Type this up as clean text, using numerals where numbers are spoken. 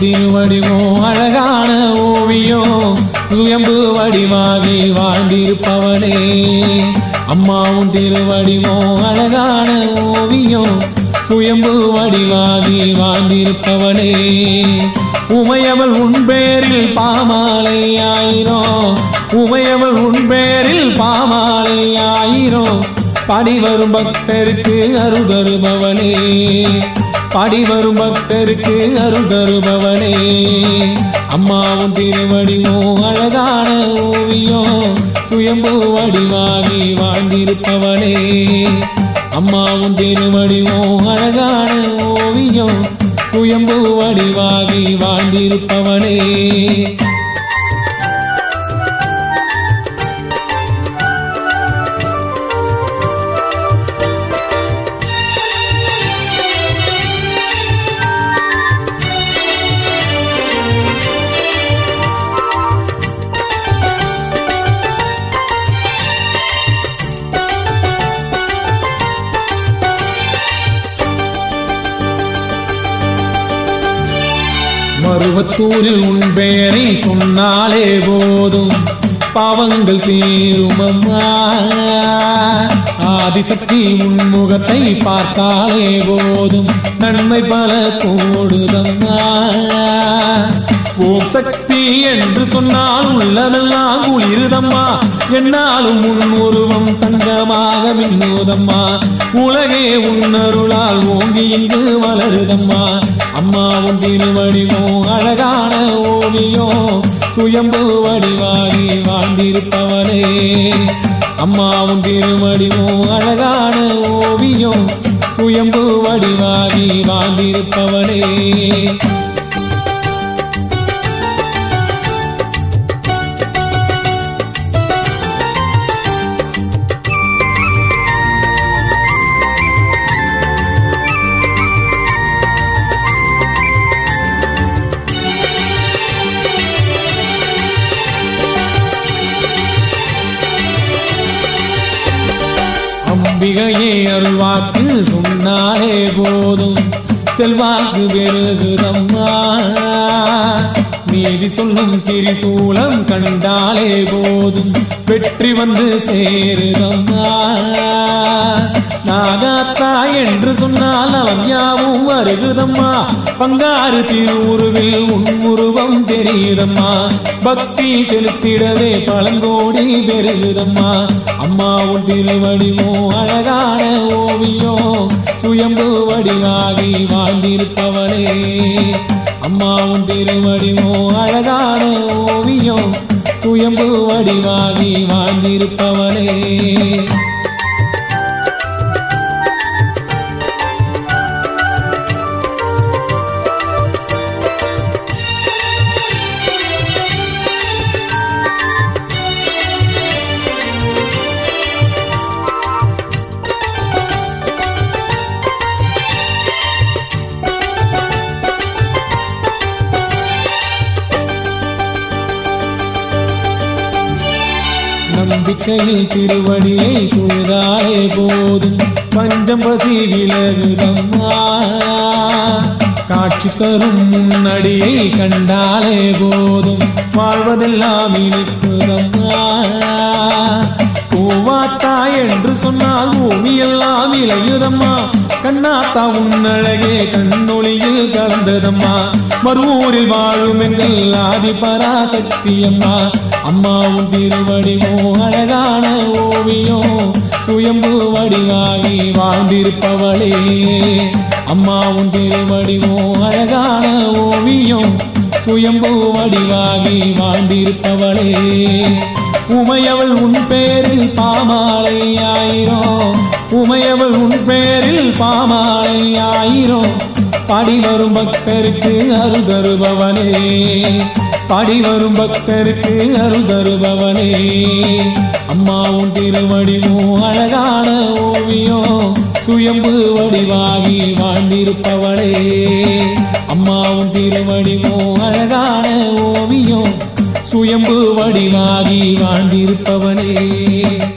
திருவடிவம் அழகான ஓவியம் சுயம்பு வடிவாகி வாழ்ந்திருப்பவனே அம்மாவும் திருவடிவம் அழகான ஓவியம் சுயம்பு வடிவாகி வாழ்ந்திருப்பவனே உமையவள் உன் பேரில் பாமாலை ஆயிரம் உமையவள் உன் பேரில் பாமாலை ஆயிரம் பாடி வரும் பக்தருக்கு அருள் தருபவனே பாடி வரும் பக்தருக்கு அருள் தருபவனே அம்மாவும் திருவடிவம் அழகான ஓவியம் சுயம்பு வடிவாகி வாழ்ந்திருப்பவனே அம்மாவும் திருவடிவம் அழகான ஓவியம் சுயம்பு வடிவாகி வாழ்ந்திருப்பவனே மருவத்தூரில் உன் பெயரை சொன்னாலே போதும் பாவங்கள் தீரும் அம்மா ஆதிசக்தி உன் முகத்தை பார்த்தாலே போதும் நன்மை பல கூடுதம்மா ஓம் சக்தி என்று சொன்னால் உள்ளமெல்லாம் குளிருதம்மா என்னாலும் உன் உருவம் தங்கமாக மின்னுதம்மா உலகே உன் அருளால் ஓங்கி இங்கு வளருதம்மா அம்மாவும் திருவடிவம் அழகான ஓவியம் சுயம்பு வடிவாகி வாழ்ந்திருப்பவனே அம்மாவும் திருவடிவம் அழகான ஓவியம் சுயம்பு வடிவாகி வாழ்ந்திருப்பவனே அம்பிகையே அருள்வாக்கு சொன்னாலே போதும் செல்வாக்கு பெருகுதம்மா நீதி சொல்லும் திரிசூலம் கண்டாலே போதும் வெற்றி வந்து சேருதம்மா நாகாத்தா என்று சொன்னால் அவன் யாவும் வருகுதம்மா பங்காறு திருவுருவில் உன்முருவம் தெரியுதம்மா பக்தி செலுத்திடவே பழங்கோடி பெருகுதம்மா அம்மாவும் திருவடிவம் அழகான ஓவியம் சுயம்பு வடிவாகி வாழ்ந்திருப்பவனே அம்மாவும் திருவடிவம் அழகான ஓவியம் சுயம்பு வடிவாகி வாழ்ந்திருப்பவனே நம்பிக்கையில் திருவடியை தூதாலே போதும் பஞ்சம் பசி விலகுதம்மா காட்சி தரும் முன்னடியை கண்டாலே போதும் வாழ்வதெல்லாம் இனிக்குதம்மா பூவாத்தா என்று சொன்னால் பூமியெல்லாம் இளையுதம்மா கண்ணாத்தா உன்னழகே கண்ணொளியில் கலந்ததம்மா மறுவூரில் வாழும் எங்கள் ஆதி பராசக்தி அம்மா அம்மாவும் திருவடிவம் அழகான ஓவியம் சுயம்பு வடிவாகி வாழ்ந்திருப்பவளே அம்மாவும் திருவடிவம் அழகான ஓவியம் சுயம்பு வடிவாகி வாழ்ந்திருப்பவளே உமையவள் உன் பேரில் பாமாலை ஆயிரம் உமையவள் உன் பேரில் பாமாலை ஆயிரம் பாடி வரும் பக்தருக்கு அருள் தருபவனே பாடி வரும் பக்தருக்கு அருள் தருபவனே அம்மாவும் திருவடிவம் அழகான ஓவியம் சுயம்பு வடிவாகி வாழ்ந்திருப்பவளே அம்மாவும் திருவடிவம் அழகான ஓவியம் சுயம்பு வடிவாகி வாழ்ந்திருப்பவனே